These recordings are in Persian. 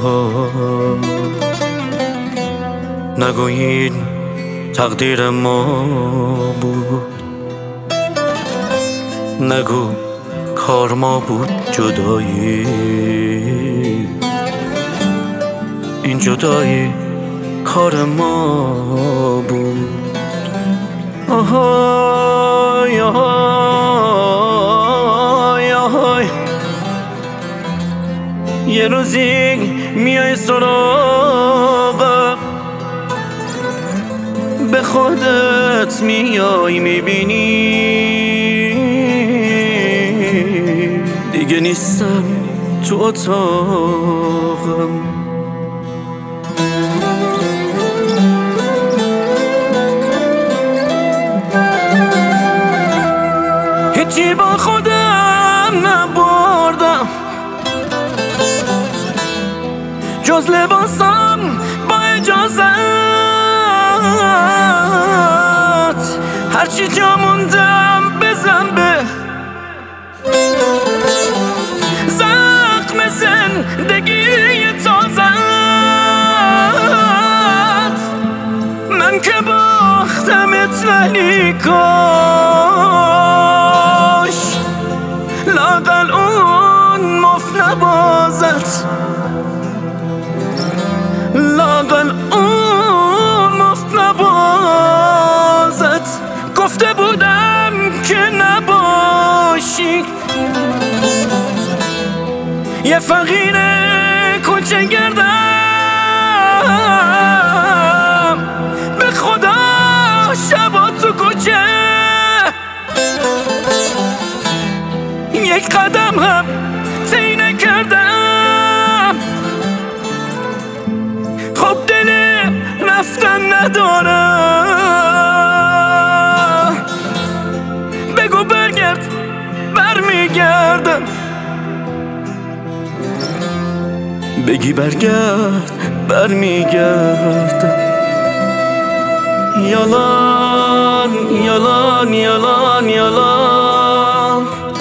نگویید تقدیر ما بود، نگو کار ما بود جدایی. این جدایی کار ما بود. آهای آهای آهای، یه روزی میای سراغم، به خودت میای میبینی دیگه نیستم تو اتاقم. هیچی با خودم نبردم جز لباسم با اجازت، هرچی جا موندم بزن به زخم زندگی تازت. من که باختمت ولی کاش لااقل اون مفت نبازت، لااقل اون مفت نبازت. گفته بودم که نباشی یه فقیر کوچه گردم، به خدا شبا تو کوچه یک قدم هم طی نکردم. خب دل رفتن ندارم، بگو برگرد برمیگردم، بگی برگرد برمیگردم. Yalan, yalan, yalan, yalan,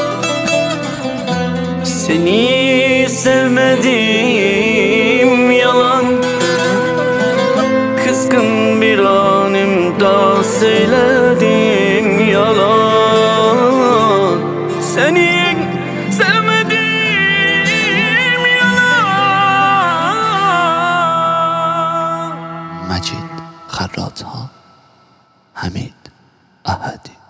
seni sevmedim yalan. Kızgın bir anımda söyledim yalan, seni sevmedim yalan. مجید خراط‌ها، حمید احدی.